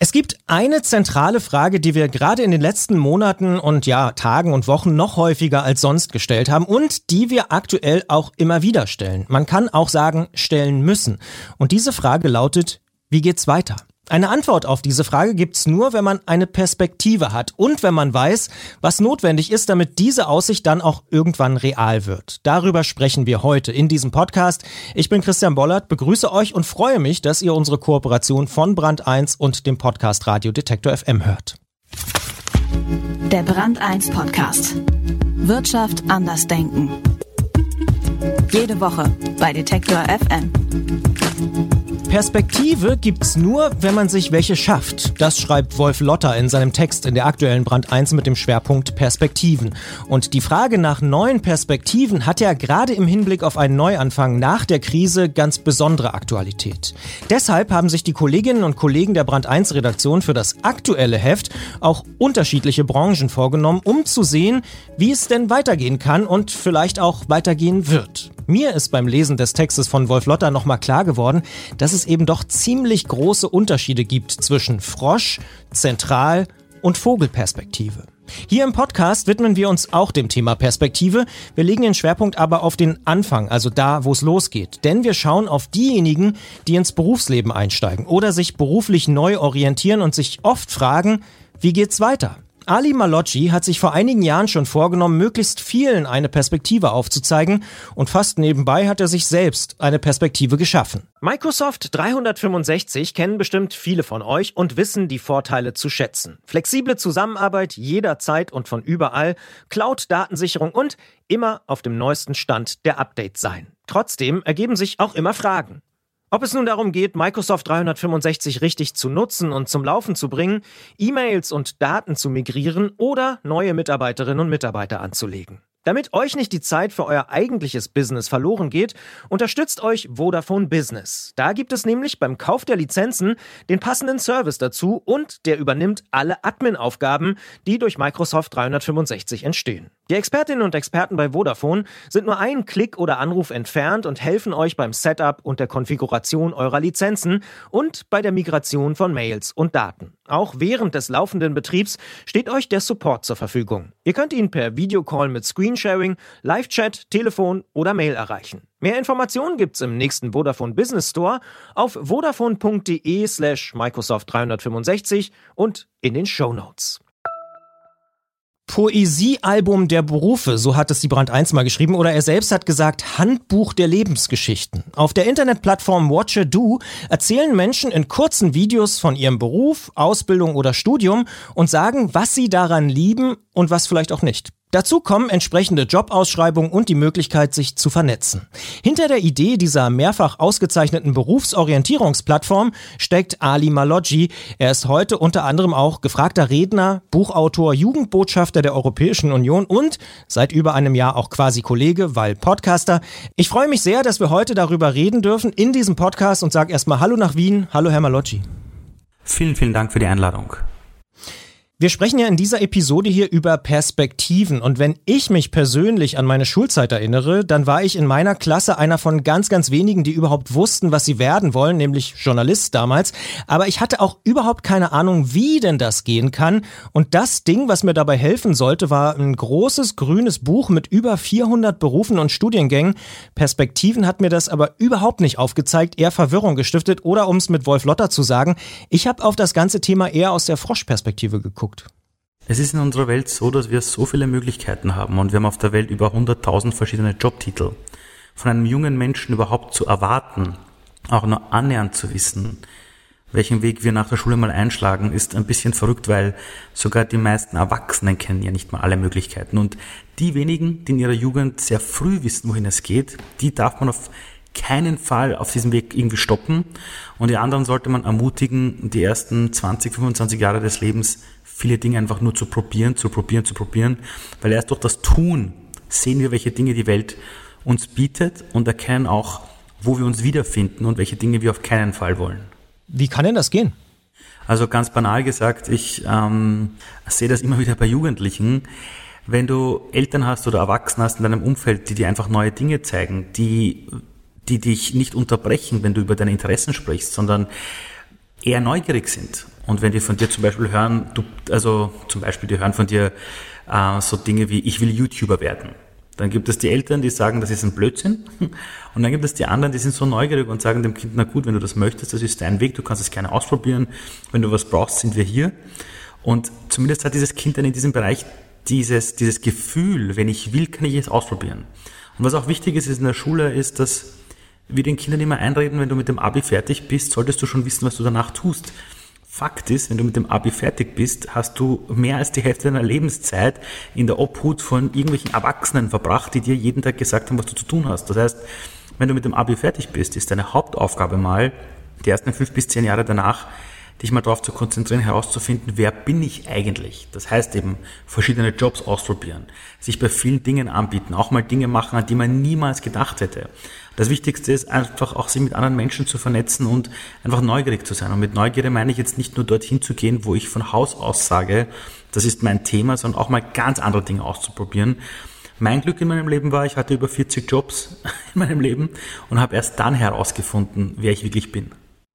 Es gibt eine zentrale Frage, die wir gerade in den letzten Monaten und Tagen und Wochen noch häufiger als sonst gestellt haben und die wir aktuell auch immer wieder stellen. Man kann auch sagen, stellen müssen. Und diese Frage lautet, wie geht's weiter? Eine Antwort auf diese Frage gibt's nur, wenn man eine Perspektive hat und wenn man weiß, was notwendig ist, damit diese Aussicht dann auch irgendwann real wird. Darüber sprechen wir heute in diesem Podcast. Ich bin Christian Bollert, begrüße euch und freue mich, dass ihr unsere Kooperation von Brand 1 und dem Podcast Radio Detektor FM hört. Der Brand 1 Podcast. Wirtschaft anders denken. Jede Woche bei Detektor FM. Perspektive gibt's nur, wenn man sich welche schafft. Das schreibt Wolf Lotter in seinem Text in der aktuellen Brand 1 mit dem Schwerpunkt Perspektiven. Und die Frage nach neuen Perspektiven hat ja gerade im Hinblick auf einen Neuanfang nach der Krise ganz besondere Aktualität. Deshalb haben sich die Kolleginnen und Kollegen der Brand 1 Redaktion für das aktuelle Heft auch unterschiedliche Branchen vorgenommen, um zu sehen, wie es denn weitergehen kann und vielleicht auch weitergehen wird. Mir ist beim Lesen des Textes von Wolf Lotter nochmal klar geworden, dass es eben doch ziemlich große Unterschiede gibt zwischen Frosch-, Zentral- und Vogelperspektive. Hier im Podcast widmen wir uns auch dem Thema Perspektive. Wir legen den Schwerpunkt aber auf den Anfang, also da, wo es losgeht. Denn wir schauen auf diejenigen, die ins Berufsleben einsteigen oder sich beruflich neu orientieren und sich oft fragen, wie geht's weiter? Ali Malocci hat sich vor einigen Jahren schon vorgenommen, möglichst vielen eine Perspektive aufzuzeigen und fast nebenbei hat er sich selbst eine Perspektive geschaffen. Microsoft 365 kennen bestimmt viele von euch und wissen die Vorteile zu schätzen. Flexible Zusammenarbeit jederzeit und von überall, Cloud-Datensicherung und immer auf dem neuesten Stand der Updates sein. Trotzdem ergeben sich auch immer Fragen. Ob es nun darum geht, Microsoft 365 richtig zu nutzen und zum Laufen zu bringen, E-Mails und Daten zu migrieren oder neue Mitarbeiterinnen und Mitarbeiter anzulegen. Damit euch nicht die Zeit für euer eigentliches Business verloren geht, unterstützt euch Vodafone Business. Da gibt es nämlich beim Kauf der Lizenzen den passenden Service dazu und der übernimmt alle Admin-Aufgaben, die durch Microsoft 365 entstehen. Die Expertinnen und Experten bei Vodafone sind nur einen Klick oder Anruf entfernt und helfen euch beim Setup und der Konfiguration eurer Lizenzen und bei der Migration von Mails und Daten. Auch während des laufenden Betriebs steht euch der Support zur Verfügung. Ihr könnt ihn per Videocall mit Screensharing, Live-Chat, Telefon oder Mail erreichen. Mehr Informationen gibt's im nächsten Vodafone Business Store auf vodafone.de/Microsoft 365 und in den Shownotes. Poesiealbum der Berufe, so hat es die Brand 1 mal geschrieben, oder er selbst hat gesagt, Handbuch der Lebensgeschichten. Auf der Internetplattform Watcha-Do erzählen Menschen in kurzen Videos von ihrem Beruf, Ausbildung oder Studium und sagen, was sie daran lieben und was vielleicht auch nicht. Dazu kommen entsprechende Jobausschreibungen und die Möglichkeit, sich zu vernetzen. Hinter der Idee dieser mehrfach ausgezeichneten Berufsorientierungsplattform steckt Ali Malocci. Er ist heute unter anderem auch gefragter Redner, Buchautor, Jugendbotschafter der Europäischen Union und seit über einem Jahr auch quasi Kollege, weil Podcaster. Ich freue mich sehr, dass wir heute darüber reden dürfen in diesem Podcast und sage erstmal Hallo nach Wien. Hallo Herr Malocci. Vielen, vielen Dank für die Einladung. Wir sprechen ja in dieser Episode hier über Perspektiven und wenn ich mich persönlich an meine Schulzeit erinnere, dann war ich in meiner Klasse einer von ganz, ganz wenigen, die überhaupt wussten, was sie werden wollen, nämlich Journalist damals. Aber ich hatte auch überhaupt keine Ahnung, wie denn das gehen kann. Und das Ding, was mir dabei helfen sollte, war ein großes grünes Buch mit über 400 Berufen und Studiengängen. Perspektiven hat mir das aber überhaupt nicht aufgezeigt, eher Verwirrung gestiftet oder um es mit Wolf Lotter zu sagen, ich habe auf das ganze Thema eher aus der Froschperspektive geguckt. Es ist in unserer Welt so, dass wir so viele Möglichkeiten haben und wir haben auf der Welt über 100.000 verschiedene Jobtitel. Von einem jungen Menschen überhaupt zu erwarten, auch nur annähernd zu wissen, welchen Weg wir nach der Schule mal einschlagen, ist ein bisschen verrückt, weil sogar die meisten Erwachsenen kennen ja nicht mal alle Möglichkeiten. Und die wenigen, die in ihrer Jugend sehr früh wissen, wohin es geht, die darf man auf keinen Fall auf diesem Weg irgendwie stoppen. Und die anderen sollte man ermutigen, die ersten 20, 25 Jahre des Lebens viele Dinge einfach nur zu probieren, weil erst durch das Tun sehen wir, welche Dinge die Welt uns bietet und erkennen auch, wo wir uns wiederfinden und welche Dinge wir auf keinen Fall wollen. Wie kann denn das gehen? Also ganz banal gesagt, ich sehe das immer wieder bei Jugendlichen. Wenn du Eltern hast oder Erwachsene hast in deinem Umfeld, die dir einfach neue Dinge zeigen, die dich nicht unterbrechen, wenn du über deine Interessen sprichst, sondern eher neugierig sind Und wenn die von dir zum Beispiel hören, die hören von dir so Dinge wie, ich will YouTuber werden. Dann gibt es die Eltern, die sagen, das ist ein Blödsinn. Und dann gibt es die anderen, die sind so neugierig und sagen dem Kind, na gut, wenn du das möchtest, das ist dein Weg, du kannst es gerne ausprobieren. Wenn du was brauchst, sind wir hier. Und zumindest hat dieses Kind dann in diesem Bereich dieses Gefühl, wenn ich will, kann ich es ausprobieren. Und was auch wichtig ist in der Schule, ist, dass wir den Kindern immer einreden, wenn du mit dem Abi fertig bist, solltest du schon wissen, was du danach tust. Fakt ist, wenn du mit dem Abi fertig bist, hast du mehr als die Hälfte deiner Lebenszeit in der Obhut von irgendwelchen Erwachsenen verbracht, die dir jeden Tag gesagt haben, was du zu tun hast. Das heißt, wenn du mit dem Abi fertig bist, ist deine Hauptaufgabe mal, die ersten 5 bis 10 Jahre danach, dich mal darauf zu konzentrieren, herauszufinden, wer bin ich eigentlich? Das heißt eben, verschiedene Jobs ausprobieren, sich bei vielen Dingen anbieten, auch mal Dinge machen, an die man niemals gedacht hätte. Das Wichtigste ist einfach auch, sich mit anderen Menschen zu vernetzen und einfach neugierig zu sein. Und mit Neugierde meine ich jetzt nicht nur dorthin zu gehen, wo ich von Haus aus sage, das ist mein Thema, sondern auch mal ganz andere Dinge auszuprobieren. Mein Glück in meinem Leben war, ich hatte über 40 Jobs in meinem Leben und habe erst dann herausgefunden, wer ich wirklich bin.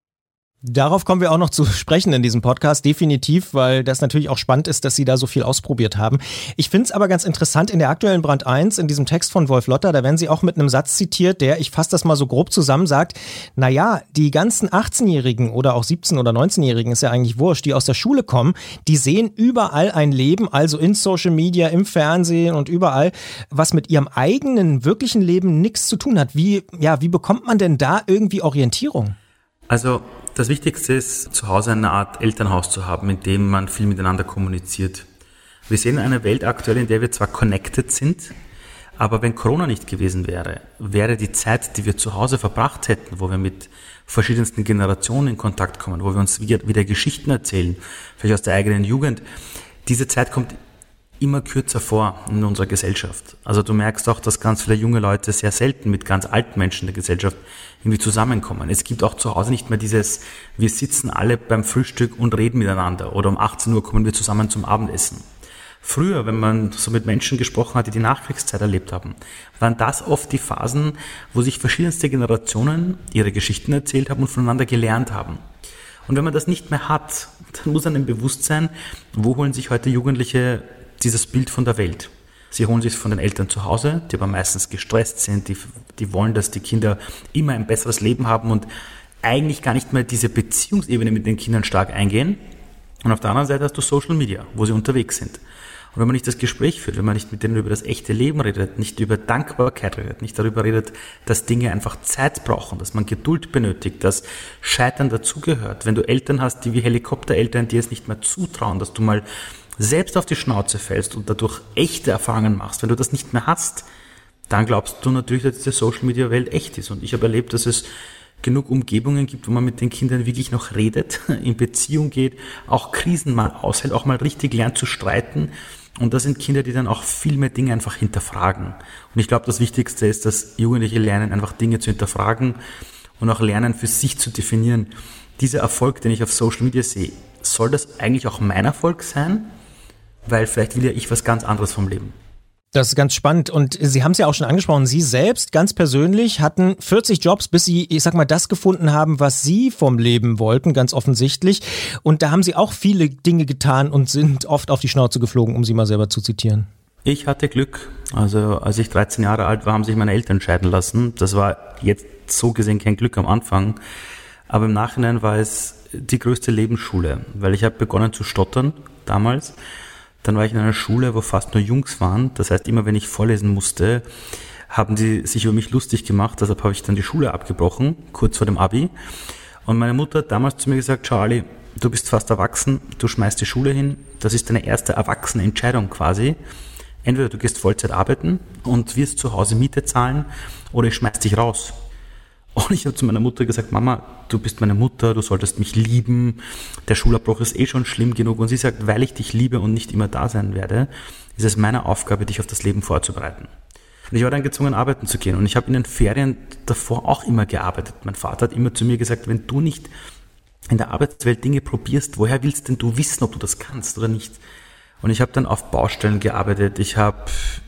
Darauf kommen wir auch noch zu sprechen in diesem Podcast, definitiv, weil das natürlich auch spannend ist, dass Sie da so viel ausprobiert haben. Ich finde es aber ganz interessant, in der aktuellen Brand 1, in diesem Text von Wolf Lotter, da werden Sie auch mit einem Satz zitiert, der, ich fasse das mal so grob zusammen, sagt, naja, die ganzen 18-Jährigen oder auch 17- oder 19-Jährigen, ist ja eigentlich wurscht, die aus der Schule kommen, die sehen überall ein Leben, also in Social Media, im Fernsehen und überall, was mit ihrem eigenen, wirklichen Leben nichts zu tun hat. Wie bekommt man denn da irgendwie Orientierung? Also das Wichtigste ist, zu Hause eine Art Elternhaus zu haben, in dem man viel miteinander kommuniziert. Wir sehen eine Welt aktuell, in der wir zwar connected sind, aber wenn Corona nicht gewesen wäre, wäre die Zeit, die wir zu Hause verbracht hätten, wo wir mit verschiedensten Generationen in Kontakt kommen, wo wir uns wieder Geschichten erzählen, vielleicht aus der eigenen Jugend, diese Zeit kommt immer kürzer vor in unserer Gesellschaft. Also du merkst auch, dass ganz viele junge Leute sehr selten mit ganz alten Menschen der Gesellschaft irgendwie zusammenkommen. Es gibt auch zu Hause nicht mehr dieses, wir sitzen alle beim Frühstück und reden miteinander oder um 18 Uhr kommen wir zusammen zum Abendessen. Früher, wenn man so mit Menschen gesprochen hat, die die Nachkriegszeit erlebt haben, waren das oft die Phasen, wo sich verschiedenste Generationen ihre Geschichten erzählt haben und voneinander gelernt haben. Und wenn man das nicht mehr hat, dann muss einem bewusst sein, wo holen sich heute Jugendliche dieses Bild von der Welt. Sie holen sich von den Eltern zu Hause, die aber meistens gestresst sind, die wollen, dass die Kinder immer ein besseres Leben haben und eigentlich gar nicht mehr diese Beziehungsebene mit den Kindern stark eingehen. Und auf der anderen Seite hast du Social Media, wo sie unterwegs sind. Und wenn man nicht das Gespräch führt, wenn man nicht mit denen über das echte Leben redet, nicht über Dankbarkeit redet, nicht darüber redet, dass Dinge einfach Zeit brauchen, dass man Geduld benötigt, dass Scheitern dazugehört. Wenn du Eltern hast, die wie Helikoptereltern dir es nicht mehr zutrauen, dass du mal selbst auf die Schnauze fällst und dadurch echte Erfahrungen machst, wenn du das nicht mehr hast, dann glaubst du natürlich, dass diese Social-Media-Welt echt ist. Und ich habe erlebt, dass es genug Umgebungen gibt, wo man mit den Kindern wirklich noch redet, in Beziehung geht, auch Krisen mal aushält, auch mal richtig lernt zu streiten. Und das sind Kinder, die dann auch viel mehr Dinge einfach hinterfragen. Und ich glaube, das Wichtigste ist, dass Jugendliche lernen, einfach Dinge zu hinterfragen und auch lernen, für sich zu definieren. Dieser Erfolg, den ich auf Social Media sehe, soll das eigentlich auch mein Erfolg sein? Weil vielleicht will ja ich was ganz anderes vom Leben. Das ist ganz spannend und Sie haben es ja auch schon angesprochen, Sie selbst ganz persönlich hatten 40 Jobs, bis Sie, ich sag mal, das gefunden haben, was Sie vom Leben wollten, ganz offensichtlich. Und da haben Sie auch viele Dinge getan und sind oft auf die Schnauze geflogen, um Sie mal selber zu zitieren. Ich hatte Glück. Also als ich 13 Jahre alt war, haben sich meine Eltern scheiden lassen. Das war jetzt so gesehen kein Glück am Anfang. Aber im Nachhinein war es die größte Lebensschule, weil ich habe begonnen zu stottern damals. Dann war ich in einer Schule, wo fast nur Jungs waren. Das heißt, immer wenn ich vorlesen musste, haben die sich über mich lustig gemacht. Deshalb habe ich dann die Schule abgebrochen, kurz vor dem Abi. Und meine Mutter hat damals zu mir gesagt, schau Ali, du bist fast erwachsen, du schmeißt die Schule hin. Das ist deine erste erwachsene Entscheidung quasi. Entweder du gehst Vollzeit arbeiten und wirst zu Hause Miete zahlen oder ich schmeiß dich raus. Und ich habe zu meiner Mutter gesagt, Mama, du bist meine Mutter, du solltest mich lieben, der Schulabbruch ist eh schon schlimm genug. Und sie sagt, weil ich dich liebe und nicht immer da sein werde, ist es meine Aufgabe, dich auf das Leben vorzubereiten. Und ich war dann gezwungen, arbeiten zu gehen. Und ich habe in den Ferien davor auch immer gearbeitet. Mein Vater hat immer zu mir gesagt, wenn du nicht in der Arbeitswelt Dinge probierst, woher willst denn du wissen, ob du das kannst oder nicht? Und ich habe dann auf Baustellen gearbeitet, ich habe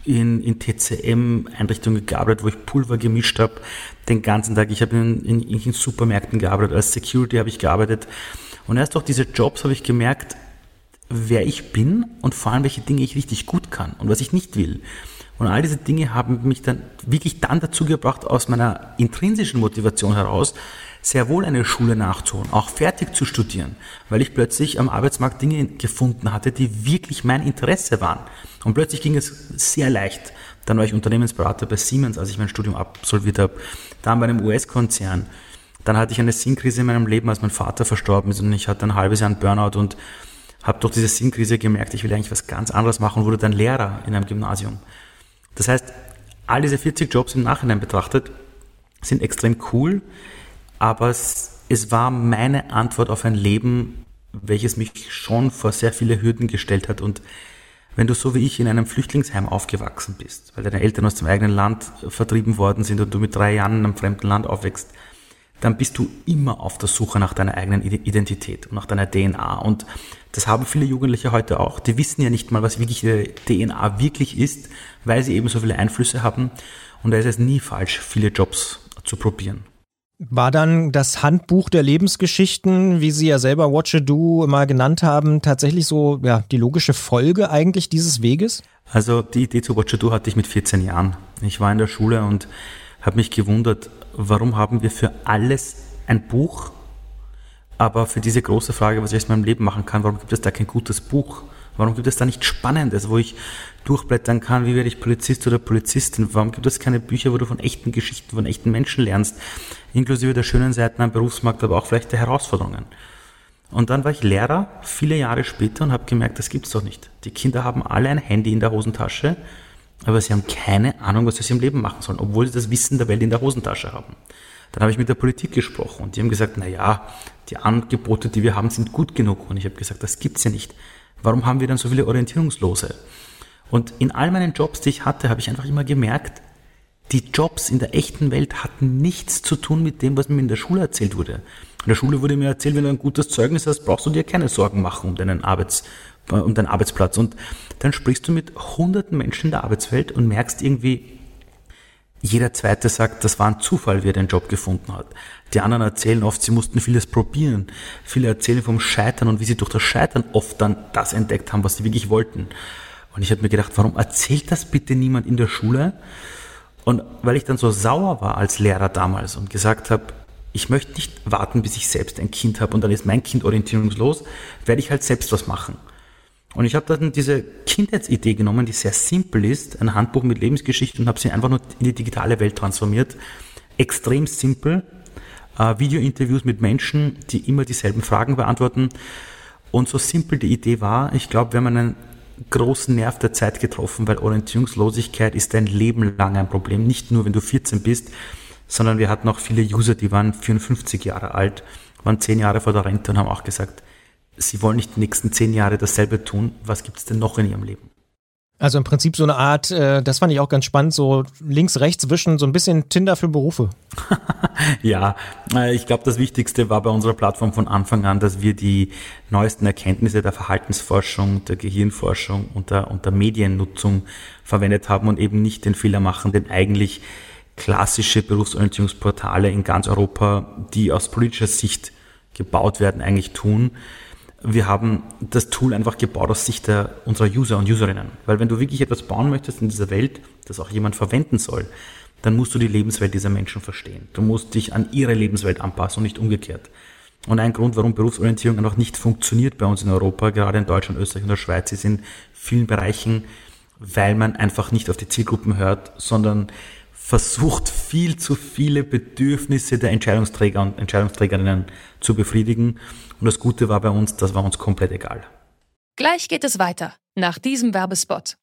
in TCM-Einrichtungen gearbeitet, wo ich Pulver gemischt habe den ganzen Tag. Ich habe in Supermärkten gearbeitet, als Security habe ich gearbeitet. Und erst durch diese Jobs habe ich gemerkt, wer ich bin und vor allem, welche Dinge ich richtig gut kann und was ich nicht will. Und all diese Dinge haben mich dann wirklich dazu gebracht, aus meiner intrinsischen Motivation heraus, sehr wohl eine Schule nachzuholen, auch fertig zu studieren, weil ich plötzlich am Arbeitsmarkt Dinge gefunden hatte, die wirklich mein Interesse waren. Und plötzlich ging es sehr leicht. Dann war ich Unternehmensberater bei Siemens, als ich mein Studium absolviert habe. Dann bei einem US-Konzern. Dann hatte ich eine Sinnkrise in meinem Leben, als mein Vater verstorben ist und ich hatte ein halbes Jahr einen Burnout und habe durch diese Sinnkrise gemerkt, ich will eigentlich was ganz anderes machen und wurde dann Lehrer in einem Gymnasium. Das heißt, all diese 40 Jobs im Nachhinein betrachtet sind extrem cool, aber es war meine Antwort auf ein Leben, welches mich schon vor sehr viele Hürden gestellt hat. Und wenn du so wie ich in einem Flüchtlingsheim aufgewachsen bist, weil deine Eltern aus dem eigenen Land vertrieben worden sind und du mit 3 Jahren in einem fremden Land aufwächst, dann bist du immer auf der Suche nach deiner eigenen Identität und nach deiner DNA. Und das haben viele Jugendliche heute auch. Die wissen ja nicht mal, was wirklich ihre DNA wirklich ist, weil sie eben so viele Einflüsse haben. Und da ist es nie falsch, viele Jobs zu probieren. War dann das Handbuch der Lebensgeschichten, wie Sie ja selber What You Do mal genannt haben, tatsächlich so die logische Folge eigentlich dieses Weges? Also die Idee zu What You Do hatte ich mit 14 Jahren. Ich war in der Schule und habe mich gewundert, warum haben wir für alles ein Buch, aber für diese große Frage, was ich aus meinem Leben machen kann, warum gibt es da kein gutes Buch? Warum gibt es da nichts Spannendes, wo ich durchblättern kann, wie werde ich Polizist oder Polizistin? Warum gibt es keine Bücher, wo du von echten Geschichten, von echten Menschen lernst, inklusive der schönen Seiten am Berufsmarkt, aber auch vielleicht der Herausforderungen? Und dann war ich Lehrer, viele Jahre später, und habe gemerkt, das gibt's doch nicht. Die Kinder haben alle ein Handy in der Hosentasche, aber sie haben keine Ahnung, was sie im Leben machen sollen, obwohl sie das Wissen der Welt in der Hosentasche haben. Dann habe ich mit der Politik gesprochen und die haben gesagt, die Angebote, die wir haben, sind gut genug. Und ich habe gesagt, das gibt's ja nicht. Warum haben wir dann so viele Orientierungslose? Und in all meinen Jobs, die ich hatte, habe ich einfach immer gemerkt, die Jobs in der echten Welt hatten nichts zu tun mit dem, was mir in der Schule erzählt wurde. In der Schule wurde mir erzählt, wenn du ein gutes Zeugnis hast, brauchst du dir keine Sorgen machen um deinen Arbeitsplatz. Und dann sprichst du mit hunderten Menschen in der Arbeitswelt und merkst irgendwie, jeder Zweite sagt, das war ein Zufall, wie er den Job gefunden hat. Die anderen erzählen oft, sie mussten vieles probieren. Viele erzählen vom Scheitern und wie sie durch das Scheitern oft dann das entdeckt haben, was sie wirklich wollten. Und ich habe mir gedacht, warum erzählt das bitte niemand in der Schule? Und weil ich dann so sauer war als Lehrer damals und gesagt habe, ich möchte nicht warten, bis ich selbst ein Kind habe und dann ist mein Kind orientierungslos, werde ich halt selbst was machen. Und ich habe dann diese Kindheitsidee genommen, die sehr simpel ist, ein Handbuch mit Lebensgeschichte, und habe sie einfach nur in die digitale Welt transformiert. Extrem simpel, Videointerviews mit Menschen, die immer dieselben Fragen beantworten. Und so simpel die Idee war, ich glaube, wir haben einen großen Nerv der Zeit getroffen, weil Orientierungslosigkeit ist ein Leben lang ein Problem. Nicht nur, wenn du 14 bist, sondern wir hatten auch viele User, die waren 54 Jahre alt, waren 10 Jahre vor der Rente und haben auch gesagt, sie wollen nicht die nächsten 10 Jahre dasselbe tun. Was gibt es denn noch in ihrem Leben? Also im Prinzip so eine Art, das fand ich auch ganz spannend, so links, rechts wischen, so ein bisschen Tinder für Berufe. Ja, ich glaube, das Wichtigste war bei unserer Plattform von Anfang an, dass wir die neuesten Erkenntnisse der Verhaltensforschung, der Gehirnforschung und der Mediennutzung verwendet haben und eben nicht den Fehler machen, den eigentlich klassische Berufsorientierungsportale in ganz Europa, die aus politischer Sicht gebaut werden, eigentlich tun. Wir haben das Tool einfach gebaut aus Sicht unserer User und Userinnen. Weil wenn du wirklich etwas bauen möchtest in dieser Welt, das auch jemand verwenden soll, dann musst du die Lebenswelt dieser Menschen verstehen. Du musst dich an ihre Lebenswelt anpassen und nicht umgekehrt. Und ein Grund, warum Berufsorientierung einfach nicht funktioniert bei uns in Europa, gerade in Deutschland, Österreich und der Schweiz, ist in vielen Bereichen, weil man einfach nicht auf die Zielgruppen hört, sondern versucht, viel zu viele Bedürfnisse der Entscheidungsträger und Entscheidungsträgerinnen zu befriedigen. Und das Gute war bei uns, das war uns komplett egal. Gleich geht es weiter, nach diesem Werbespot.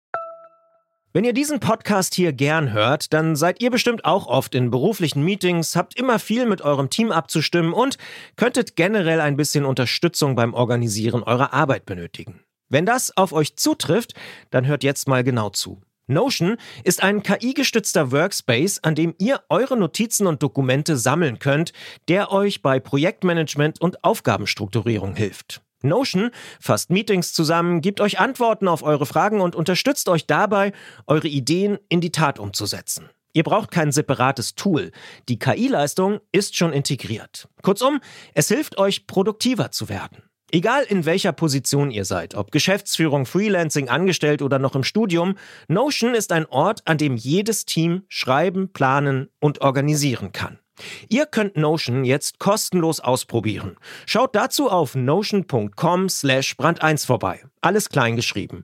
Wenn ihr diesen Podcast hier gern hört, dann seid ihr bestimmt auch oft in beruflichen Meetings, habt immer viel mit eurem Team abzustimmen und könntet generell ein bisschen Unterstützung beim Organisieren eurer Arbeit benötigen. Wenn das auf euch zutrifft, dann hört jetzt mal genau zu. Notion ist ein KI-gestützter Workspace, an dem ihr eure Notizen und Dokumente sammeln könnt, der euch bei Projektmanagement und Aufgabenstrukturierung hilft. Notion fasst Meetings zusammen, gibt euch Antworten auf eure Fragen und unterstützt euch dabei, eure Ideen in die Tat umzusetzen. Ihr braucht kein separates Tool. Die KI-Leistung ist schon integriert. Kurzum, es hilft euch, produktiver zu werden. Egal in welcher Position ihr seid, ob Geschäftsführung, Freelancing, angestellt oder noch im Studium, Notion ist ein Ort, an dem jedes Team schreiben, planen und organisieren kann. Ihr könnt Notion jetzt kostenlos ausprobieren. Schaut dazu auf notion.com/brand1 vorbei. Alles klein geschrieben.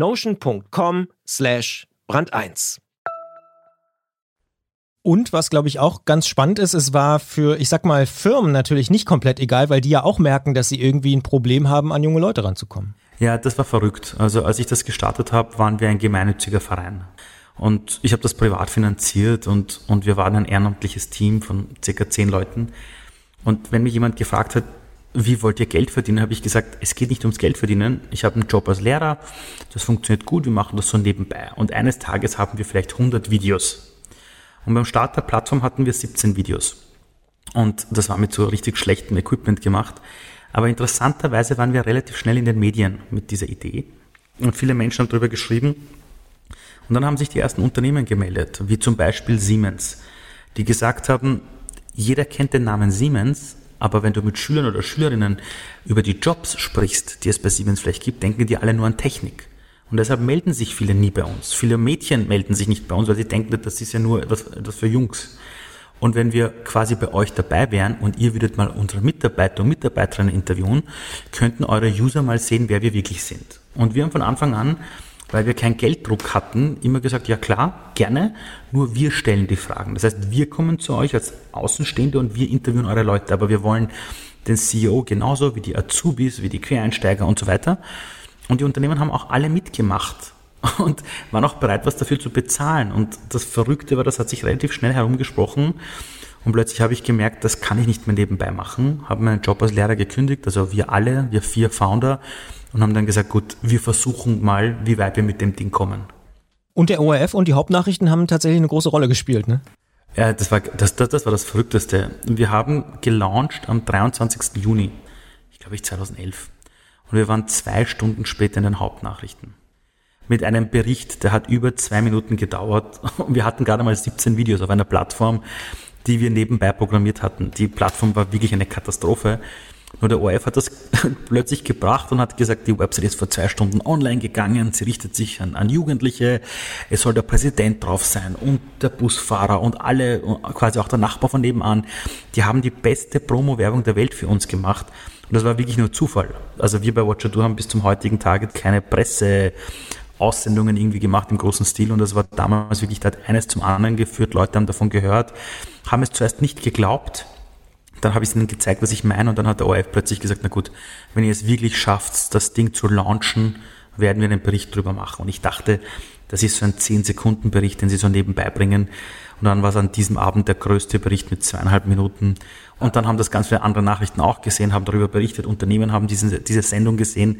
notion.com/brand1. Und was, glaube ich, auch ganz spannend ist, es war für, ich sag mal, Firmen natürlich nicht komplett egal, weil die ja auch merken, dass sie irgendwie ein Problem haben, an junge Leute ranzukommen. Ja, das war verrückt. Also als ich das gestartet habe, waren wir ein gemeinnütziger Verein. Und ich habe das privat finanziert und wir waren ein ehrenamtliches Team von ca. 10 Leuten. Und wenn mich jemand gefragt hat, wie wollt ihr Geld verdienen, habe ich gesagt, es geht nicht ums Geld verdienen. Ich habe einen Job als Lehrer, das funktioniert gut, wir machen das so nebenbei. Und eines Tages haben wir vielleicht 100 Videos. Und beim Start der Plattform hatten wir 17 Videos. Und das war mit so richtig schlechtem Equipment gemacht. Aber interessanterweise waren wir relativ schnell in den Medien mit dieser Idee. Und viele Menschen haben darüber geschrieben. Und dann haben sich die ersten Unternehmen gemeldet, wie zum Beispiel Siemens, die gesagt haben, jeder kennt den Namen Siemens, aber wenn du mit Schülern oder Schülerinnen über die Jobs sprichst, die es bei Siemens vielleicht gibt, denken die alle nur an Technik. Und deshalb melden sich viele nie bei uns. Viele Mädchen melden sich nicht bei uns, weil sie denken, das ist ja nur etwas für Jungs. Und wenn wir quasi bei euch dabei wären und ihr würdet mal unsere Mitarbeiter und Mitarbeiterinnen interviewen, könnten eure User mal sehen, wer wir wirklich sind. Und wir haben von Anfang an, weil wir keinen Gelddruck hatten, immer gesagt, ja klar, gerne, nur wir stellen die Fragen. Das heißt, wir kommen zu euch als Außenstehende und wir interviewen eure Leute, aber wir wollen den CEO genauso wie die Azubis, wie die Quereinsteiger und so weiter. Und die Unternehmen haben auch alle mitgemacht und waren auch bereit, was dafür zu bezahlen. Und das Verrückte war, das hat sich relativ schnell herumgesprochen. Und plötzlich habe ich gemerkt, das kann ich nicht mehr nebenbei machen. Habe meinen Job als Lehrer gekündigt, also wir 4 Founder, und haben dann gesagt, gut, wir versuchen mal, wie weit wir mit dem Ding kommen. Und der ORF und die Hauptnachrichten haben tatsächlich eine große Rolle gespielt, ne? Ja, das war das Verrückteste. Wir haben gelauncht am 23. Juni, 2011. Und wir waren 2 Stunden später in den Hauptnachrichten. Mit einem Bericht, der hat über 2 Minuten gedauert. Und wir hatten gerade mal 17 Videos auf einer Plattform, die wir nebenbei programmiert hatten. Die Plattform war wirklich eine Katastrophe. Nur der ORF hat das plötzlich gebracht und hat gesagt, die Website ist vor 2 Stunden online gegangen, sie richtet sich an Jugendliche, es soll der Präsident drauf sein und der Busfahrer und alle, quasi auch der Nachbar von nebenan, die haben die beste Promo-Werbung der Welt für uns gemacht. Und das war wirklich nur Zufall. Also wir bei Watcher2 haben bis zum heutigen Tage keine Presseaussendungen irgendwie gemacht im großen Stil und das war damals wirklich, da hat eines zum anderen geführt, Leute haben davon gehört, haben es zuerst nicht geglaubt. Dann habe ich es ihnen gezeigt, was ich meine und dann hat der ORF plötzlich gesagt, na gut, wenn ihr es wirklich schafft, das Ding zu launchen, werden wir einen Bericht drüber machen. Und ich dachte, das ist so ein 10-Sekunden-Bericht, den sie so nebenbei bringen. Und dann war es an diesem Abend der größte Bericht mit 2,5 Minuten. Und dann haben das ganz viele andere Nachrichten auch gesehen, haben darüber berichtet, Unternehmen haben diese Sendung gesehen.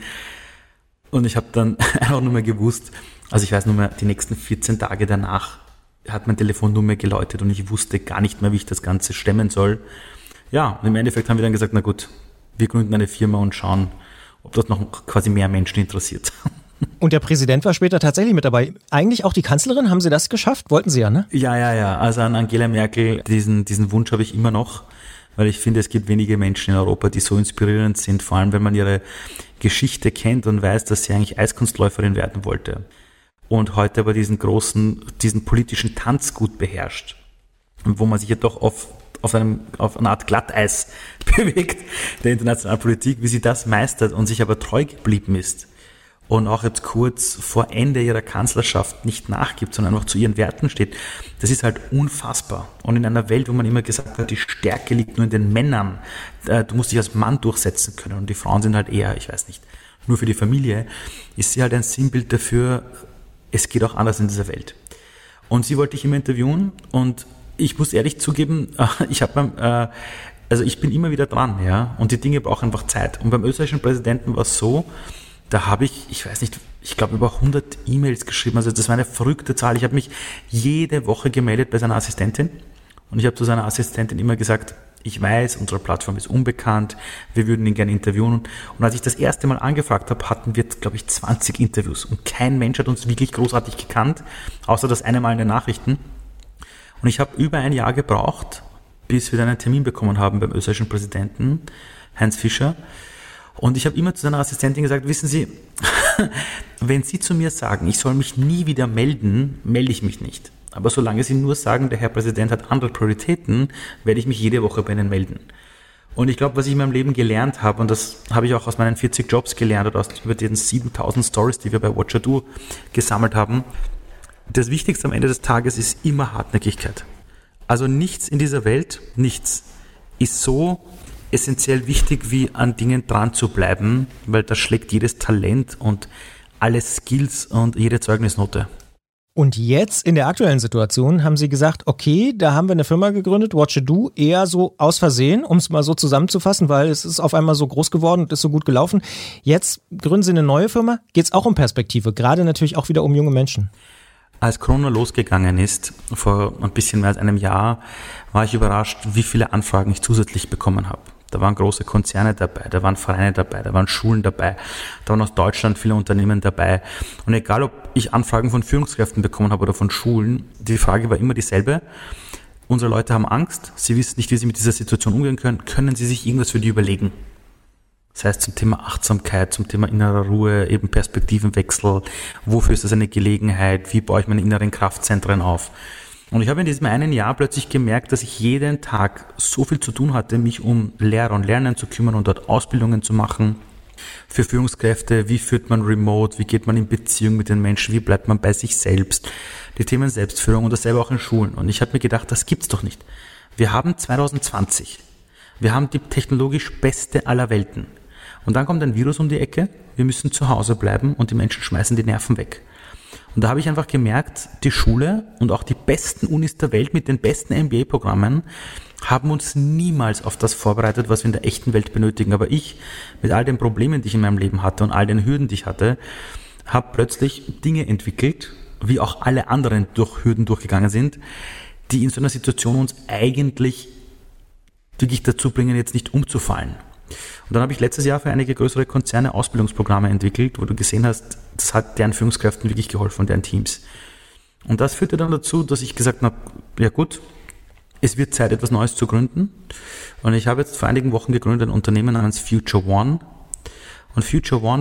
Und ich habe dann einfach nur mehr gewusst, also ich weiß nur mehr, die nächsten 14 Tage danach hat mein Telefon nur mehr geläutet und ich wusste gar nicht mehr, wie ich das Ganze stemmen soll. Ja, und im Endeffekt haben wir dann gesagt, na gut, wir gründen eine Firma und schauen, ob das noch quasi mehr Menschen interessiert. Und der Präsident war später tatsächlich mit dabei. Eigentlich auch die Kanzlerin, haben Sie das geschafft? Wollten Sie ja, ne? Ja. Also an Angela Merkel, diesen Wunsch habe ich immer noch, weil ich finde, es gibt wenige Menschen in Europa, die so inspirierend sind, vor allem wenn man ihre Geschichte kennt und weiß, dass sie eigentlich Eiskunstläuferin werden wollte. Und heute aber diesen politischen Tanz gut beherrscht. Und wo man sich ja doch auf einer Art Glatteis bewegt, der internationalen Politik, wie sie das meistert und sich aber treu geblieben ist und auch jetzt kurz vor Ende ihrer Kanzlerschaft nicht nachgibt, sondern einfach zu ihren Werten steht, das ist halt unfassbar. Und in einer Welt, wo man immer gesagt hat, die Stärke liegt nur in den Männern, du musst dich als Mann durchsetzen können und die Frauen sind halt eher, ich weiß nicht, nur für die Familie, ist sie halt ein Sinnbild dafür, es geht auch anders in dieser Welt. Und sie wollte ich immer interviewen und ich muss ehrlich zugeben, ich bin immer wieder dran, ja, und die Dinge brauchen einfach Zeit. Und beim österreichischen Präsidenten war es so, da habe ich glaube über 100 E-Mails geschrieben, also das war eine verrückte Zahl. Ich habe mich jede Woche gemeldet bei seiner Assistentin und ich habe zu seiner Assistentin immer gesagt, ich weiß, unsere Plattform ist unbekannt, wir würden ihn gerne interviewen. Und als ich das erste Mal angefragt habe, hatten wir, glaube ich, 20 Interviews und kein Mensch hat uns wirklich großartig gekannt, außer das eine Mal in den Nachrichten. Und ich habe über ein Jahr gebraucht, bis wir dann einen Termin bekommen haben beim österreichischen Präsidenten, Heinz Fischer. Und ich habe immer zu seiner Assistentin gesagt, wissen Sie, wenn Sie zu mir sagen, ich soll mich nie wieder melden, melde ich mich nicht. Aber solange Sie nur sagen, der Herr Präsident hat andere Prioritäten, werde ich mich jede Woche bei Ihnen melden. Und ich glaube, was ich in meinem Leben gelernt habe, und das habe ich auch aus meinen 40 Jobs gelernt oder über den 7000 Stories, die wir bei Watcher.do gesammelt haben, das Wichtigste am Ende des Tages ist immer Hartnäckigkeit. Also nichts in dieser Welt, nichts, ist so essentiell wichtig, wie an Dingen dran zu bleiben, weil das schlägt jedes Talent und alle Skills und jede Zeugnisnote. Und jetzt in der aktuellen Situation haben Sie gesagt, okay, da haben wir eine Firma gegründet, Watcher.do, eher so aus Versehen, um es mal so zusammenzufassen, weil es ist auf einmal so groß geworden und ist so gut gelaufen. Jetzt gründen Sie eine neue Firma. Geht es auch um Perspektive, gerade natürlich auch wieder um junge Menschen. Als Corona losgegangen ist, vor ein bisschen mehr als einem Jahr, war ich überrascht, wie viele Anfragen ich zusätzlich bekommen habe. Da waren große Konzerne dabei, da waren Vereine dabei, da waren Schulen dabei, da waren aus Deutschland viele Unternehmen dabei. Und egal, ob ich Anfragen von Führungskräften bekommen habe oder von Schulen, die Frage war immer dieselbe. Unsere Leute haben Angst, sie wissen nicht, wie sie mit dieser Situation umgehen können. Können sie sich irgendwas für die überlegen? Das heißt zum Thema Achtsamkeit, zum Thema innerer Ruhe, eben Perspektivenwechsel, wofür ist das eine Gelegenheit, wie baue ich meine inneren Kraftzentren auf? Und ich habe in diesem einen Jahr plötzlich gemerkt, dass ich jeden Tag so viel zu tun hatte, mich um Lehrer und Lernen zu kümmern und dort Ausbildungen zu machen für Führungskräfte. Wie führt man remote? Wie geht man in Beziehung mit den Menschen? Wie bleibt man bei sich selbst? Die Themen Selbstführung und dasselbe auch in Schulen. Und ich habe mir gedacht, das gibt's doch nicht. Wir haben 2020. Wir haben die technologisch beste aller Welten. Und dann kommt ein Virus um die Ecke. Wir müssen zu Hause bleiben und die Menschen schmeißen die Nerven weg. Und da habe ich einfach gemerkt, die Schule und auch die besten Unis der Welt mit den besten MBA-Programmen haben uns niemals auf das vorbereitet, was wir in der echten Welt benötigen. Aber ich, mit all den Problemen, die ich in meinem Leben hatte und all den Hürden, die ich hatte, habe plötzlich Dinge entwickelt, wie auch alle anderen durch Hürden durchgegangen sind, die in so einer Situation uns eigentlich wirklich dazu bringen, jetzt nicht umzufallen. Und dann habe ich letztes Jahr für einige größere Konzerne Ausbildungsprogramme entwickelt, wo du gesehen hast, das hat deren Führungskräften wirklich geholfen und deren Teams. Und das führte dann dazu, dass ich gesagt habe, ja gut, es wird Zeit, etwas Neues zu gründen. Und ich habe jetzt vor einigen Wochen gegründet ein Unternehmen namens Future One. Und Future One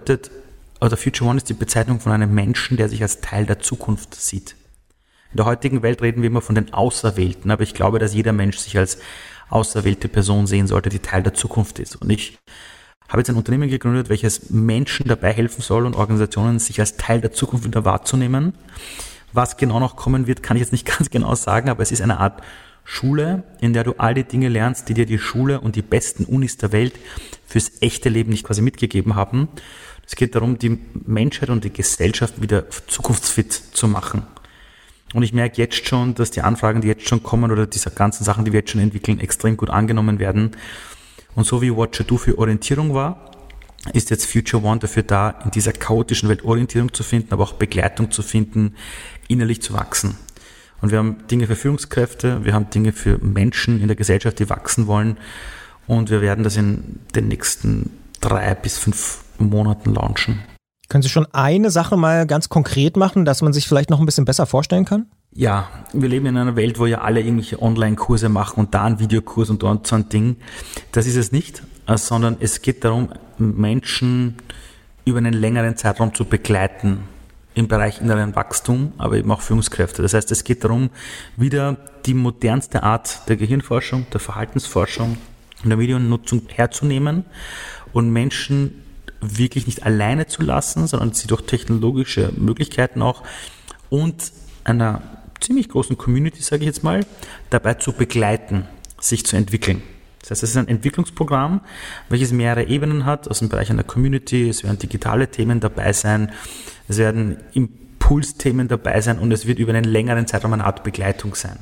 Future One ist die Bezeichnung von einem Menschen, der sich als Teil der Zukunft sieht. In der heutigen Welt reden wir immer von den Auserwählten, aber ich glaube, dass jeder Mensch sich als auserwählte Person sehen sollte, die Teil der Zukunft ist. Und ich habe jetzt ein Unternehmen gegründet, welches Menschen dabei helfen soll und Organisationen, sich als Teil der Zukunft wieder wahrzunehmen. Was genau noch kommen wird, kann ich jetzt nicht ganz genau sagen, aber es ist eine Art Schule, in der du all die Dinge lernst, die dir die Schule und die besten Unis der Welt fürs echte Leben nicht quasi mitgegeben haben. Es geht darum, die Menschheit und die Gesellschaft wieder zukunftsfit zu machen. Und ich merke jetzt schon, dass die Anfragen, die jetzt schon kommen oder diese ganzen Sachen, die wir jetzt schon entwickeln, extrem gut angenommen werden. Und so wie Watcher.do für Orientierung war, ist jetzt Future One dafür da, in dieser chaotischen Welt Orientierung zu finden, aber auch Begleitung zu finden, innerlich zu wachsen. Und wir haben Dinge für Führungskräfte, wir haben Dinge für Menschen in der Gesellschaft, die wachsen wollen. Und wir werden das in den nächsten 3 bis 5 Monaten launchen. Können Sie schon eine Sache mal ganz konkret machen, dass man sich vielleicht noch ein bisschen besser vorstellen kann? Ja, wir leben in einer Welt, wo ja alle irgendwelche Online-Kurse machen und da ein Videokurs und dort so ein Ding. Das ist es nicht, sondern es geht darum, Menschen über einen längeren Zeitraum zu begleiten im Bereich inneren Wachstum, aber eben auch Führungskräfte. Das heißt, es geht darum, wieder die modernste Art der Gehirnforschung, der Verhaltensforschung und der Mediennutzung herzunehmen und Menschen wirklich nicht alleine zu lassen, sondern sie durch technologische Möglichkeiten auch und einer ziemlich großen Community, sage ich jetzt mal, dabei zu begleiten, sich zu entwickeln. Das heißt, es ist ein Entwicklungsprogramm, welches mehrere Ebenen hat, aus dem Bereich einer Community. Es werden digitale Themen dabei sein, es werden Impulsthemen dabei sein und es wird über einen längeren Zeitraum eine Art Begleitung sein.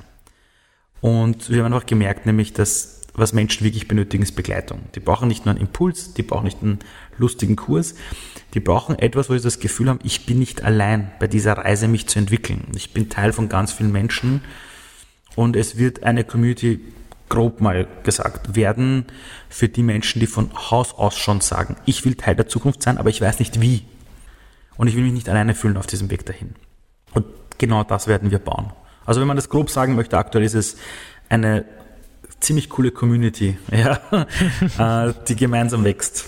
Und wir haben einfach gemerkt, nämlich, dass was Menschen wirklich benötigen, ist Begleitung. Die brauchen nicht nur einen Impuls, die brauchen nicht einen lustigen Kurs, die brauchen etwas, wo sie das Gefühl haben, ich bin nicht allein bei dieser Reise, mich zu entwickeln. Ich bin Teil von ganz vielen Menschen und es wird eine Community, grob mal gesagt, werden für die Menschen, die von Haus aus schon sagen, ich will Teil der Zukunft sein, aber ich weiß nicht wie. Und ich will mich nicht alleine fühlen auf diesem Weg dahin. Und genau das werden wir bauen. Also wenn man das grob sagen möchte, aktuell ist es eine ziemlich coole Community, die gemeinsam wächst.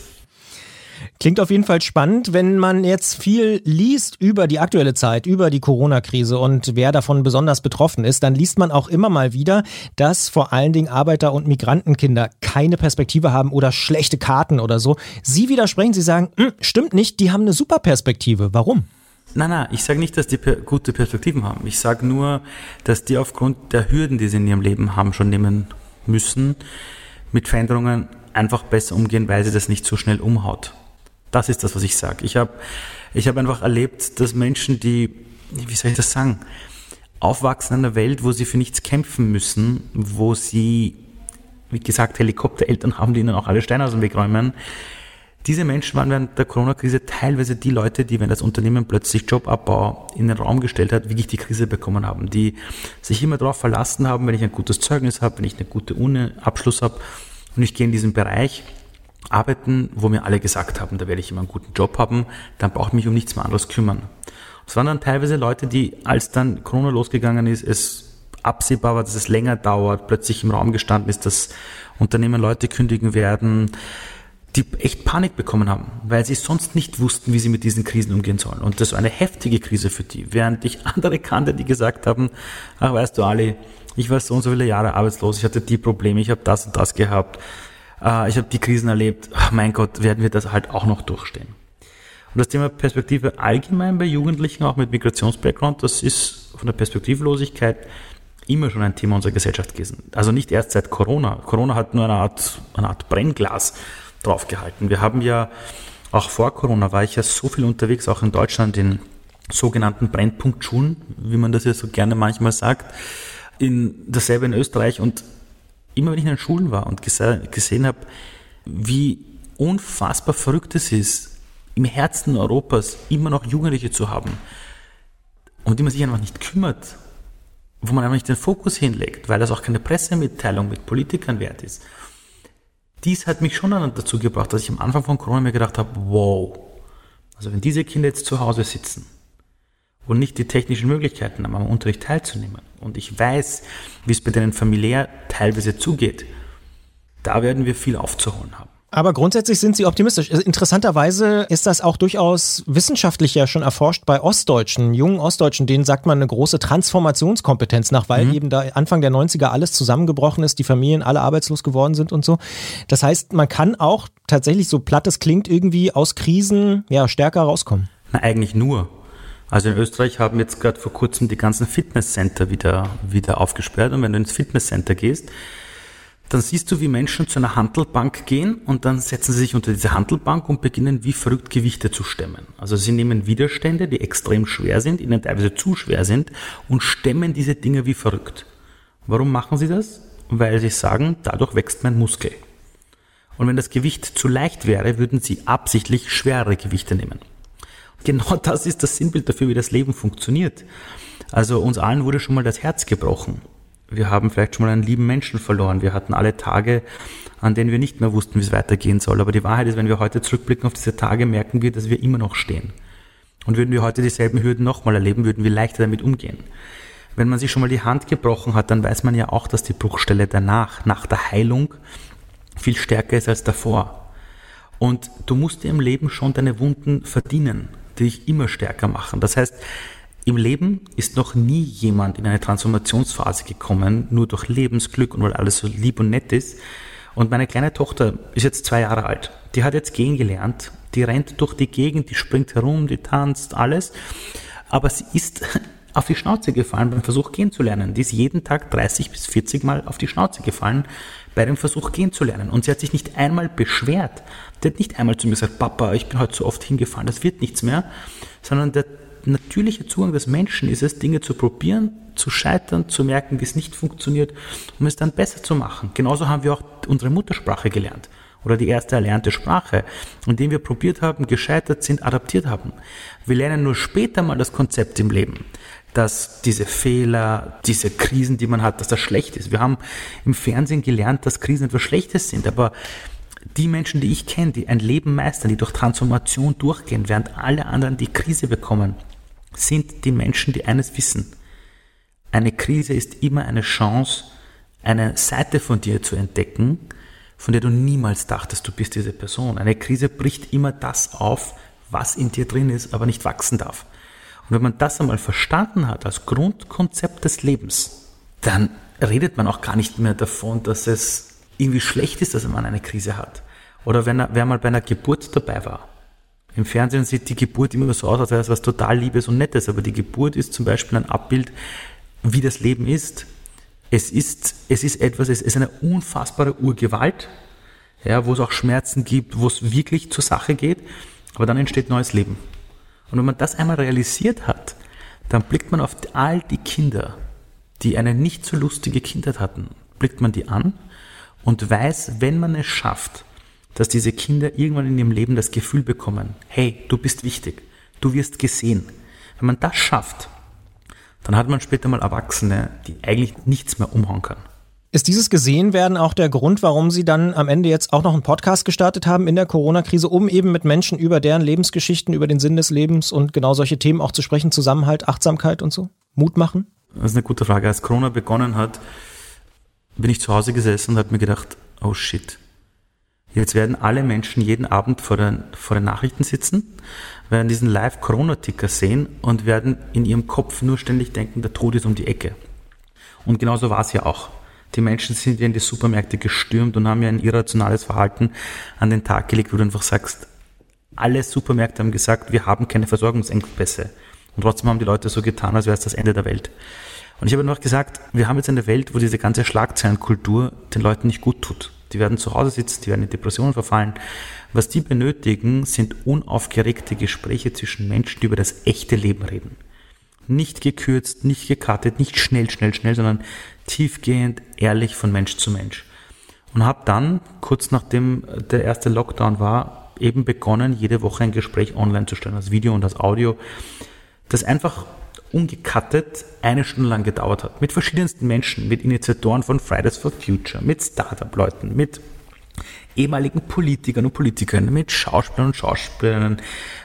Klingt auf jeden Fall spannend, wenn man jetzt viel liest über die aktuelle Zeit, über die Corona-Krise und wer davon besonders betroffen ist, dann liest man auch immer mal wieder, dass vor allen Dingen Arbeiter- und Migrantenkinder keine Perspektive haben oder schlechte Karten oder so. Sie widersprechen, Sie sagen, stimmt nicht, die haben eine super Perspektive. Warum? Nein, ich sage nicht, dass die gute Perspektiven haben. Ich sage nur, dass die aufgrund der Hürden, die sie in ihrem Leben haben, schon nehmen müssen, mit Veränderungen einfach besser umgehen, weil sie das nicht so schnell umhaut. Das ist das, was ich sage. Ich hab einfach erlebt, dass Menschen, die, wie soll ich das sagen, aufwachsen in einer Welt, wo sie für nichts kämpfen müssen, wo sie, wie gesagt, Helikoptereltern haben, die ihnen auch alle Steine aus dem Weg räumen. Diese Menschen waren während der Corona-Krise teilweise die Leute, die, wenn das Unternehmen plötzlich Jobabbau in den Raum gestellt hat, wirklich die Krise bekommen haben, die sich immer darauf verlassen haben, wenn ich ein gutes Zeugnis habe, wenn ich eine gute Uni-Abschluss habe und ich gehe in diesen Bereich arbeiten, wo mir alle gesagt haben, da werde ich immer einen guten Job haben, dann brauche ich mich um nichts mehr anderes kümmern. Es waren dann teilweise Leute, die, als dann Corona losgegangen ist, es absehbar war, dass es länger dauert, plötzlich im Raum gestanden ist, dass Unternehmen Leute kündigen werden, die echt Panik bekommen haben, weil sie sonst nicht wussten, wie sie mit diesen Krisen umgehen sollen. Und das war eine heftige Krise für die, während ich andere kannte, die gesagt haben, ach weißt du Ali, ich war so und so viele Jahre arbeitslos, ich hatte die Probleme, ich habe das und das gehabt, ich habe die Krisen erlebt, ach mein Gott, werden wir das halt auch noch durchstehen. Und das Thema Perspektive allgemein bei Jugendlichen, auch mit Migrationsbackground, das ist von der Perspektivlosigkeit immer schon ein Thema unserer Gesellschaft gewesen. Also nicht erst seit Corona. Corona hat nur eine Art Brennglas draufgehalten. Wir haben ja, auch vor Corona war ich ja so viel unterwegs, auch in Deutschland, in sogenannten Brennpunktschulen, wie man das ja so gerne manchmal sagt, dasselbe in Österreich, und immer wenn ich in den Schulen war und gesehen habe, wie unfassbar verrückt es ist, im Herzen Europas immer noch Jugendliche zu haben, um die man sich einfach nicht kümmert, wo man einfach nicht den Fokus hinlegt, weil das auch keine Pressemitteilung mit Politikern wert ist. Dies hat mich schon dazu gebracht, dass ich am Anfang von Corona mir gedacht habe, wow, also wenn diese Kinder jetzt zu Hause sitzen und nicht die technischen Möglichkeiten haben, am Unterricht teilzunehmen, und ich weiß, wie es bei denen familiär teilweise zugeht, da werden wir viel aufzuholen haben. Aber grundsätzlich sind Sie optimistisch. Interessanterweise ist das auch durchaus wissenschaftlich ja schon erforscht bei Ostdeutschen, jungen Ostdeutschen, denen sagt man eine große Transformationskompetenz nach, weil eben da Anfang der 90er alles zusammengebrochen ist, die Familien alle arbeitslos geworden sind und so. Das heißt, man kann auch tatsächlich, so platt es klingt, irgendwie aus Krisen stärker rauskommen. Na, eigentlich nur. Also in Österreich haben jetzt gerade vor kurzem die ganzen Fitnesscenter wieder aufgesperrt, und wenn du ins Fitnesscenter gehst, dann siehst du, wie Menschen zu einer Hantelbank gehen und dann setzen sie sich unter diese Hantelbank und beginnen wie verrückt Gewichte zu stemmen. Also sie nehmen Widerstände, die extrem schwer sind, ihnen teilweise zu schwer sind, und stemmen diese Dinge wie verrückt. Warum machen sie das? Weil sie sagen, dadurch wächst mein Muskel. Und wenn das Gewicht zu leicht wäre, würden sie absichtlich schwerere Gewichte nehmen. Genau das ist das Sinnbild dafür, wie das Leben funktioniert. Also uns allen wurde schon mal das Herz gebrochen. Wir haben vielleicht schon mal einen lieben Menschen verloren. Wir hatten alle Tage, an denen wir nicht mehr wussten, wie es weitergehen soll. Aber die Wahrheit ist, wenn wir heute zurückblicken auf diese Tage, merken wir, dass wir immer noch stehen. Und würden wir heute dieselben Hürden nochmal erleben, würden wir leichter damit umgehen. Wenn man sich schon mal die Hand gebrochen hat, dann weiß man ja auch, dass die Bruchstelle danach, nach der Heilung, viel stärker ist als davor. Und du musst dir im Leben schon deine Wunden verdienen, die dich immer stärker machen. Das heißt, im Leben ist noch nie jemand in eine Transformationsphase gekommen, nur durch Lebensglück und weil alles so lieb und nett ist. Und meine kleine Tochter ist jetzt 2 Jahre alt. Die hat jetzt gehen gelernt. Die rennt durch die Gegend, die springt herum, die tanzt, alles. Aber sie ist auf die Schnauze gefallen beim Versuch gehen zu lernen. Die ist jeden Tag 30 bis 40 Mal auf die Schnauze gefallen bei dem Versuch gehen zu lernen. Und sie hat sich nicht einmal beschwert. Die hat nicht einmal zu mir gesagt, Papa, ich bin heute so oft hingefallen, das wird nichts mehr. Sondern der natürliche Zugang des Menschen ist es, Dinge zu probieren, zu scheitern, zu merken, wie es nicht funktioniert, um es dann besser zu machen. Genauso haben wir auch unsere Muttersprache gelernt oder die erste erlernte Sprache, indem wir probiert haben, gescheitert sind, adaptiert haben. Wir lernen nur später mal das Konzept im Leben, dass diese Fehler, diese Krisen, die man hat, dass das schlecht ist. Wir haben im Fernsehen gelernt, dass Krisen etwas Schlechtes sind, aber die Menschen, die ich kenne, die ein Leben meistern, die durch Transformation durchgehen, während alle anderen die Krise bekommen, sind die Menschen, die eines wissen. eine Krise ist immer eine Chance, eine Seite von dir zu entdecken, von der du niemals dachtest, du bist diese Person. Eine Krise bricht immer das auf, was in dir drin ist, aber nicht wachsen darf. Und wenn man das einmal verstanden hat als Grundkonzept des Lebens, dann redet man auch gar nicht mehr davon, dass es irgendwie schlecht ist, dass man eine Krise hat. Oder wer mal bei einer Geburt dabei war. Im Fernsehen sieht die Geburt immer so aus, als wäre es was total Liebes und Nettes, aber die Geburt ist zum Beispiel ein Abbild, wie das Leben ist. Es ist eine unfassbare Urgewalt, ja, wo es auch Schmerzen gibt, wo es wirklich zur Sache geht, aber dann entsteht neues Leben. Und wenn man das einmal realisiert hat, dann blickt man auf all die Kinder, die eine nicht so lustige Kindheit hatten, blickt man die an und weiß, wenn man es schafft, dass diese Kinder irgendwann in ihrem Leben das Gefühl bekommen, hey, du bist wichtig, du wirst gesehen. Wenn man das schafft, dann hat man später mal Erwachsene, die eigentlich nichts mehr umhauen können. Ist dieses Gesehenwerden auch der Grund, warum Sie dann am Ende jetzt auch noch einen Podcast gestartet haben in der Corona-Krise, um eben mit Menschen über deren Lebensgeschichten, über den Sinn des Lebens und genau solche Themen auch zu sprechen, Zusammenhalt, Achtsamkeit und so? Mut machen? Das ist eine gute Frage. Als Corona begonnen hat, bin ich zu Hause gesessen und habe mir gedacht, oh shit, jetzt werden alle Menschen jeden Abend vor den Nachrichten sitzen, werden diesen Live-Corona-Ticker sehen und werden in ihrem Kopf nur ständig denken, der Tod ist um die Ecke. Und genauso war es ja auch. Die Menschen sind ja in die Supermärkte gestürmt und haben ja ein irrationales Verhalten an den Tag gelegt, wo du einfach sagst, alle Supermärkte haben gesagt, wir haben keine Versorgungsengpässe. Und trotzdem haben die Leute so getan, als wäre es das Ende der Welt. Und ich habe einfach gesagt, wir haben jetzt eine Welt, wo diese ganze Schlagzeilenkultur den Leuten nicht gut tut. Die werden zu Hause sitzen, die werden in Depressionen verfallen. Was die benötigen, sind unaufgeregte Gespräche zwischen Menschen, die über das echte Leben reden. Nicht gekürzt, nicht gecuttet, nicht schnell, sondern tiefgehend, ehrlich von Mensch zu Mensch. Und habe dann, kurz nachdem der erste Lockdown war, eben begonnen, jede Woche ein Gespräch online zu stellen, als Video und als Audio, das einfach ungecuttet 1 Stunde lang gedauert hat. Mit verschiedensten Menschen, mit Initiatoren von Fridays for Future, mit Startup-Leuten, mit ehemaligen Politikern und Politikerinnen, mit Schauspielern und Schauspielerinnen,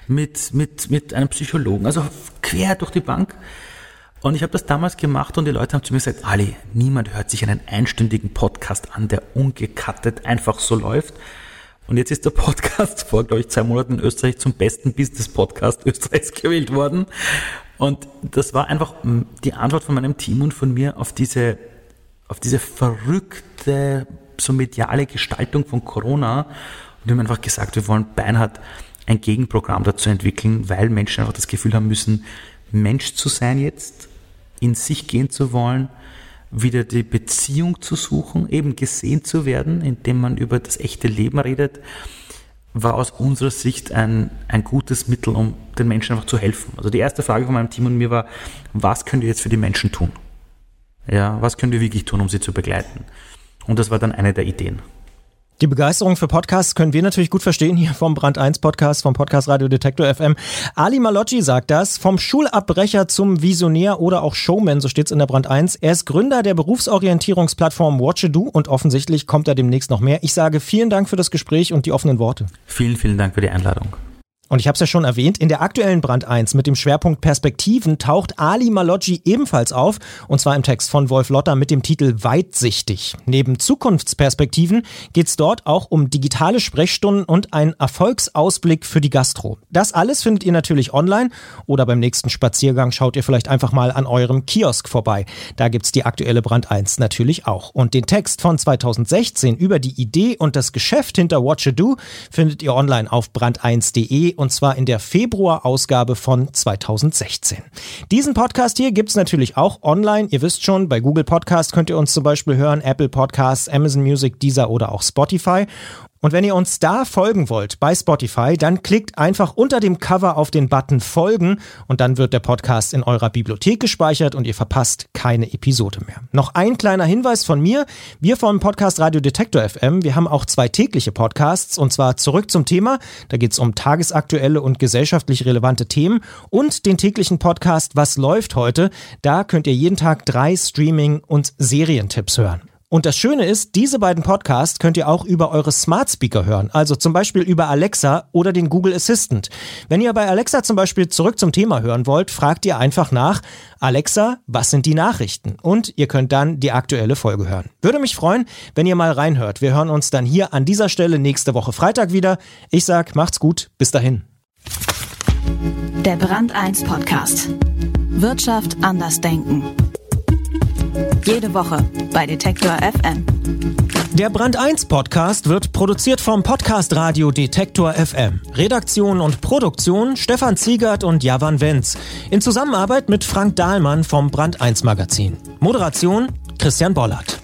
mit einem Psychologen, also quer durch die Bank. Und ich habe das damals gemacht und die Leute haben zu mir gesagt, Ali, niemand hört sich einen einstündigen Podcast an, der ungecuttet einfach so läuft. Und jetzt ist der Podcast vor, glaube ich, 2 Monaten in Österreich zum besten Business-Podcast Österreichs gewählt worden. Und das war einfach die Antwort von meinem Team und von mir auf diese verrückte, so mediale Gestaltung von Corona. Und wir haben einfach gesagt, wir wollen beinhart ein Gegenprogramm dazu entwickeln, weil Menschen einfach das Gefühl haben müssen, Mensch zu sein jetzt, in sich gehen zu wollen, wieder die Beziehung zu suchen, eben gesehen zu werden, indem man über das echte Leben redet, war aus unserer Sicht ein gutes Mittel, um den Menschen einfach zu helfen. Also die erste Frage von meinem Team und mir war, was könnt ihr jetzt für die Menschen tun? Ja, was könnt ihr wirklich tun, um sie zu begleiten? Und das war dann eine der Ideen. Die Begeisterung für Podcasts können wir natürlich gut verstehen hier vom Brand 1 Podcast, vom Podcast Radio Detektor FM. Ali Malocci sagt das, vom Schulabbrecher zum Visionär oder auch Showman, so steht's in der Brand 1. Er ist Gründer der Berufsorientierungsplattform Watcha-Do und offensichtlich kommt da demnächst noch mehr. Ich sage vielen Dank für das Gespräch und die offenen Worte. Vielen, vielen Dank für die Einladung. Und ich habe es ja schon erwähnt, in der aktuellen Brand 1 mit dem Schwerpunkt Perspektiven taucht Ali Malocci ebenfalls auf, und zwar im Text von Wolf Lotter mit dem Titel Weitsichtig. Neben Zukunftsperspektiven geht's dort auch um digitale Sprechstunden und einen Erfolgsausblick für die Gastro. Das alles findet ihr natürlich online oder beim nächsten Spaziergang schaut ihr vielleicht einfach mal an eurem Kiosk vorbei. Da gibt's die aktuelle Brand 1 natürlich auch. Und den Text von 2016 über die Idee und das Geschäft hinter Watcha-Do findet ihr online auf brand1.de. Und zwar in der Februar-Ausgabe von 2016. Diesen Podcast hier gibt's natürlich auch online. Ihr wisst schon, bei Google Podcast könnt ihr uns zum Beispiel hören, Apple Podcasts, Amazon Music, Deezer oder auch Spotify. Und wenn ihr uns da folgen wollt bei Spotify, dann klickt einfach unter dem Cover auf den Button Folgen und dann wird der Podcast in eurer Bibliothek gespeichert und ihr verpasst keine Episode mehr. Noch ein kleiner Hinweis von mir. Wir vom Podcast Radio Detektor FM, wir haben auch 2 tägliche Podcasts und zwar Zurück zum Thema. Da geht's um tagesaktuelle und gesellschaftlich relevante Themen und den täglichen Podcast Was läuft heute. Da könnt ihr jeden Tag 3 Streaming- und Serientipps hören. Und das Schöne ist, diese beiden Podcasts könnt ihr auch über eure Smart Speaker hören, also zum Beispiel über Alexa oder den Google Assistant. Wenn ihr bei Alexa zum Beispiel zurück zum Thema hören wollt, fragt ihr einfach nach: Alexa, was sind die Nachrichten? Und ihr könnt dann die aktuelle Folge hören. Würde mich freuen, wenn ihr mal reinhört. Wir hören uns dann hier an dieser Stelle nächste Woche Freitag wieder. Ich sag, macht's gut, bis dahin. Der Brand 1 Podcast. Wirtschaft anders denken. Jede Woche bei Detektor FM. Der Brand 1 Podcast wird produziert vom Podcast Radio Detektor FM. Redaktion und Produktion Stefan Ziegert und Javan Wenz. In Zusammenarbeit mit Frank Dahlmann vom Brand 1 Magazin. Moderation Christian Bollert.